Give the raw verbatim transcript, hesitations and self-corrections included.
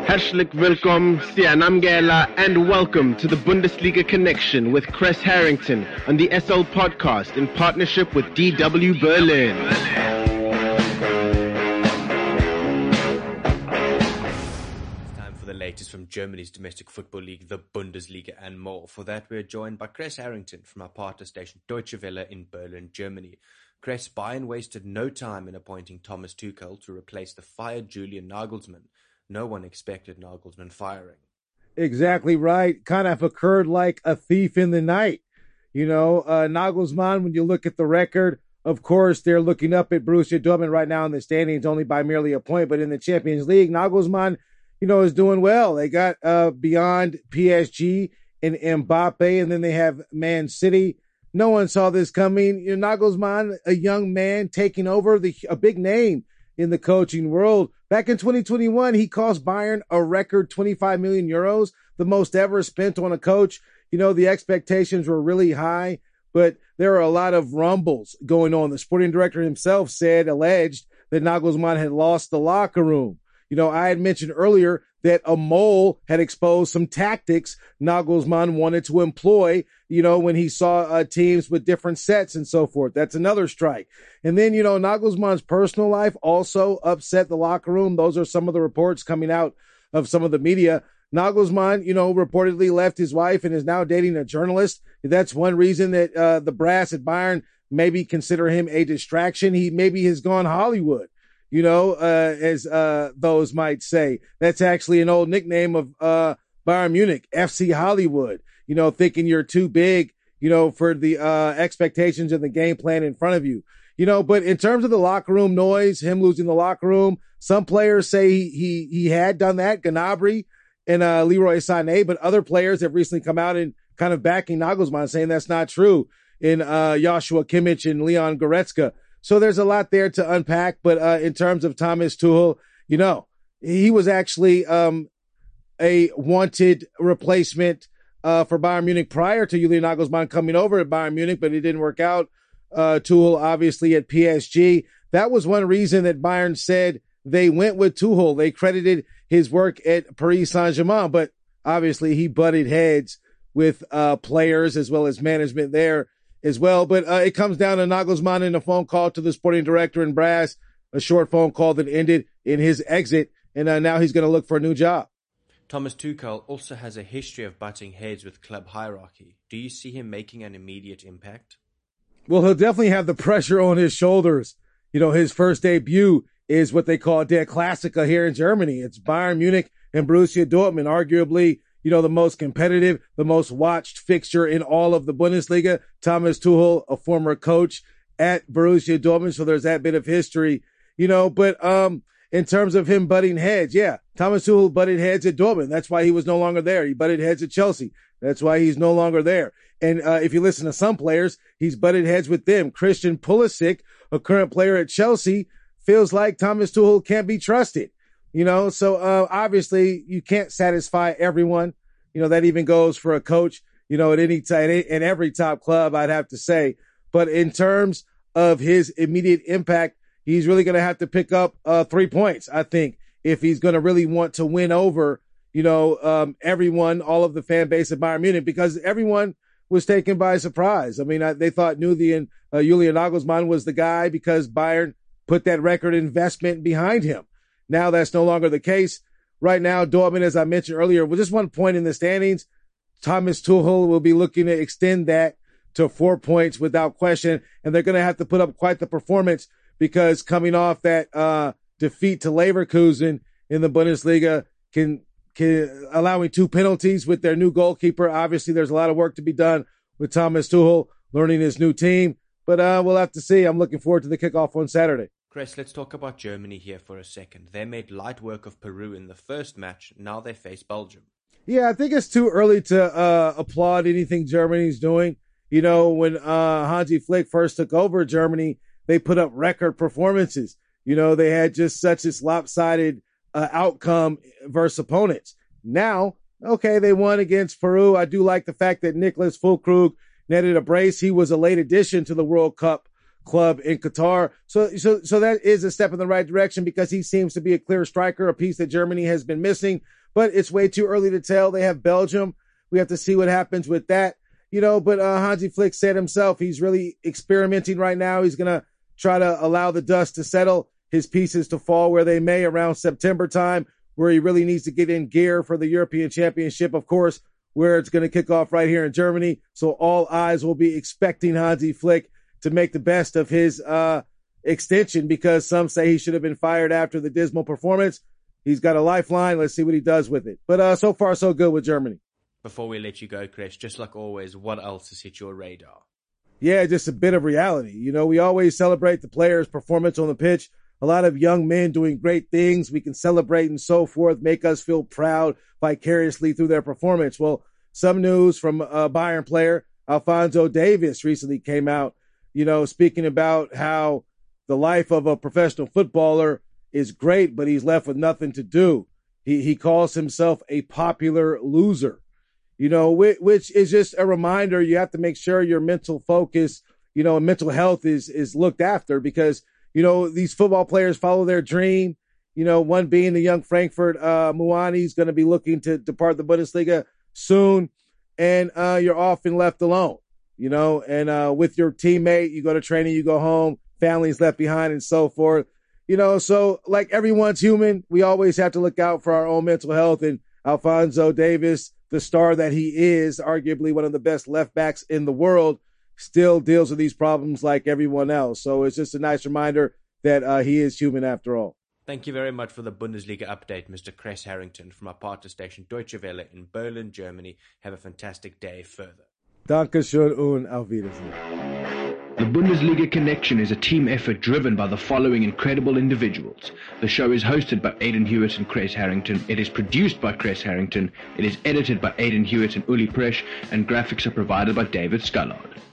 Herzlich willkommen, Sianamgela, and welcome to the Bundesliga Connection with Chris Harrington on the S L Podcast in partnership with D W Berlin. Time for the latest from Germany's domestic football league, the Bundesliga, and more. For that, we're joined by Chris Harrington from our partner station Deutsche Welle in Berlin, Germany. Chris, Bayern wasted no time in appointing Thomas Tuchel to replace the fired Julian Nagelsmann. No one expected Nagelsmann firing. Exactly right. Kind of occurred like a thief in the night. You know, uh, Nagelsmann, when you look at the record, of course, they're looking up at Borussia Dortmund right now in the standings only by merely a point. But in the Champions League, Nagelsmann, you know, is doing well. They got uh, beyond P S G and Mbappe, and then they have Man City. No one saw this coming. You know, Nagelsmann, a young man taking over the a big name in the coaching world. Back in twenty twenty-one, he cost Bayern a record twenty-five million euros, the most ever spent on a coach. You know, the expectations were really high, but there are a lot of rumbles going on. The sporting director himself said, alleged, that Nagelsmann had lost the locker room. You know, I had mentioned earlier that a mole had exposed some tactics Nagelsmann wanted to employ, you know, when he saw uh, teams with different sets and so forth. That's another strike. And then, you know, Nagelsmann's personal life also upset the locker room. Those are some of the reports coming out of some of the media. Nagelsmann, you know, reportedly left his wife and is now dating a journalist. That's one reason that uh, the brass at Bayern maybe consider him a distraction. He maybe has gone Hollywood. You know, uh, as, uh, those might say. That's actually an old nickname of, uh, Bayern Munich, F C Hollywood, you know, thinking you're too big, you know, for the, uh, expectations and the game plan in front of you, you know, but in terms of the locker room noise, him losing the locker room, some players say he, he, he had done that, Gnabry and, uh, Leroy Sané, but other players have recently come out and kind of backing Nagelsmann, saying that's not true in, uh, Joshua Kimmich and Leon Goretzka. So there's a lot there to unpack, but uh, in terms of Thomas Tuchel, you know, he was actually um, a wanted replacement uh, for Bayern Munich prior to Julian Nagelsmann coming over at Bayern Munich, but it didn't work out. Uh, Tuchel, obviously, at P S G. That was one reason that Bayern said they went with Tuchel. They credited his work at Paris Saint-Germain, but obviously he butted heads with uh, players as well as management there as well. But uh, it comes down to Nagelsmann in a phone call to the sporting director in brass, a short phone call that ended in his exit, and uh, now he's going to look for a new job. Thomas Tuchel also has a history of butting heads with club hierarchy. Do you see him making an immediate impact? Well, he'll definitely have the pressure on his shoulders. You know, his first debut is what they call Der Klassiker here in Germany. It's Bayern Munich and Borussia Dortmund, arguably, you know, the most competitive, the most watched fixture in all of the Bundesliga. Thomas Tuchel, a former coach at Borussia Dortmund, so there's that bit of history, you know, but um, in terms of him butting heads, yeah, Thomas Tuchel butted heads at Dortmund. That's why he was no longer there. He butted heads at Chelsea. That's why he's no longer there. And uh, if you listen to some players, he's butted heads with them. Christian Pulisic, a current player at Chelsea, feels like Thomas Tuchel can't be trusted. You know, so uh, obviously you can't satisfy everyone. You know, that even goes for a coach, you know, at any time, in every top club, I'd have to say. But in terms of his immediate impact, he's really going to have to pick up uh, three points, I think, if he's going to really want to win over, you know, um, everyone, all of the fan base of Bayern Munich, because everyone was taken by surprise. I mean, I, they thought Newsy and uh, Julian Nagelsmann was the guy because Bayern put that record investment behind him. Now that's no longer the case. Right now, Dortmund, as I mentioned earlier, with just one point in the standings, Thomas Tuchel will be looking to extend that to four points without question. And they're going to have to put up quite the performance because coming off that uh defeat to Leverkusen in the Bundesliga, can, can allowing two penalties with their new goalkeeper. Obviously, there's a lot of work to be done with Thomas Tuchel learning his new team. But uh we'll have to see. I'm looking forward to the kickoff on Saturday. Chris, let's talk about Germany here for a second. They made light work of Peru in the first match. Now they face Belgium. Yeah, I think it's too early to uh, applaud anything Germany's doing. You know, when uh, Hansi Flick first took over Germany, they put up record performances. You know, they had just such a lopsided uh, outcome versus opponents. Now, okay, they won against Peru. I do like the fact that Nicholas Füllkrug netted a brace. He was a late addition to the World Cup club in Qatar. So, so, so that is a step in the right direction because he seems to be a clear striker, a piece that Germany has been missing. but it's way too early to tell. They have Belgium. We have to see what happens with that, you know, but uh, Hansi Flick said himself, he's really experimenting right now. He's going to try to allow the dust to settle, his pieces to fall where they may around September time, where he really needs to get in gear for the European Championship, of course, where it's going to kick off right here in Germany. So all eyes will be expecting Hansi Flick to make the best of his uh extension, because some say he should have been fired after the dismal performance. He's got a lifeline. Let's see what he does with it. But uh so far, so good with Germany. Before we let you go, Chris, just like always, what else has hit your radar? Yeah, just a bit of reality. You know, we always celebrate the players' performance on the pitch. A lot of young men doing great things. We can celebrate and so forth, make us feel proud vicariously through their performance. Well, some news from a Bayern player, Alphonso Davies, recently came out, you know, speaking about how the life of a professional footballer is great, but he's left with nothing to do. He he calls himself a popular loser, you know, which, which is just a reminder. You have to make sure your mental focus, you know, and mental health is is looked after, because, you know, these football players follow their dream. You know, one being the young Frankfurt, uh, Muani is going to be looking to depart the Bundesliga soon, and uh, you're often left alone, you know, and uh, with your teammate, you go to training, you go home, families left behind, and so forth, you know. So like everyone's human, we always have to look out for our own mental health. And Alphonso Davies, the star that he is, arguably one of the best left backs in the world, still deals with these problems like everyone else. So it's just a nice reminder that uh, he is human after all. Thank you very much for the Bundesliga update, Mister Chris Harrington from our partner station Deutsche Welle in Berlin, Germany. Have a fantastic day further. Dankeschön und auf Wiedersehen. The Bundesliga Connection is a team effort driven by the following incredible individuals. The show is hosted by Aidan Hewitt and Chris Harrington. It is produced by Chris Harrington. It is edited by Aidan Hewitt and Uli Presch, and graphics are provided by David Scullard.